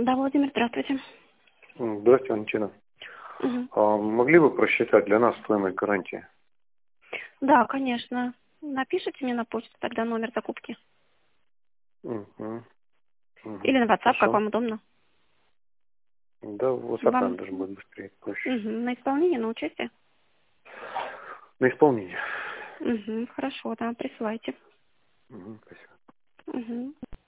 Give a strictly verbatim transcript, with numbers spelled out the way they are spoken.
Да, Владимир, здравствуйте. М, Здравствуйте, Валентина. Мгм. А могли бы просчитать для нас стоимость гарантии? Да, конечно. Напишите мне на почту тогда номер закупки. Мгм. Мгм. Или на WhatsApp, как Хорошо. вам удобно. Да, вот так, Вам наверное, даже будет быстрее, проще. мгм, на исполнение, на участие? На исполнение. Угу, хорошо, да, присылайте. Мгм, спасибо. Угу.